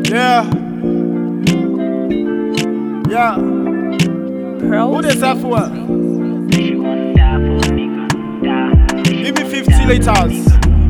Yeah. Yeah. Pearl. Who this for? Give me 50 liters.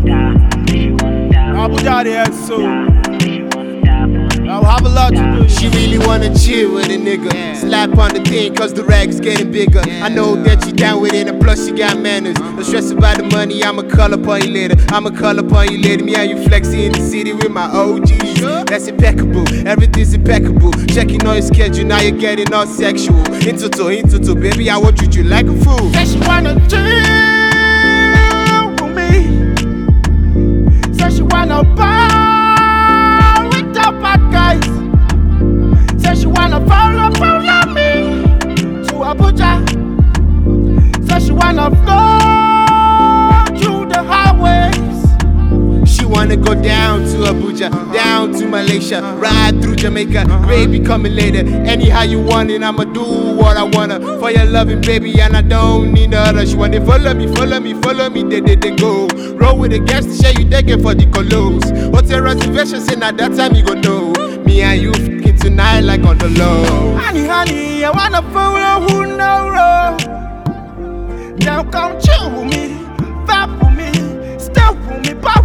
Abuja there, so I'll have a lot to do. She really wanna chill with a nigga. Slap on the thing cause the rag is getting bigger. I know that she down with it and plus she got manners. Don't stress about the money, I'ma call upon you later. I'ma call upon you later. Me and you flexing in the city with my OGs. That's impeccable, everything's impeccable. Checking on your schedule, now you're getting all sexual. Into toe, baby, I want treat you like a fool. Say she wanna chill with me. Say she wanna ball with the bad guys. Say she wanna follow me to Abuja. Say she wanna go through the highways. She wanna go down to Abuja, down to Malaysia, ride through Jamaica, baby coming later. Anyhow you want it, I'ma do what I wanna. For your loving baby and I don't need other. She wanna follow me, they go. Roll with the gas to show you taking for the colos. What's your reservation, say now that time you gon' know. Me and you f***ing tonight like on the low. Honey, I wanna follow who know road. Now come chill with me, vibe with me, step with me, pop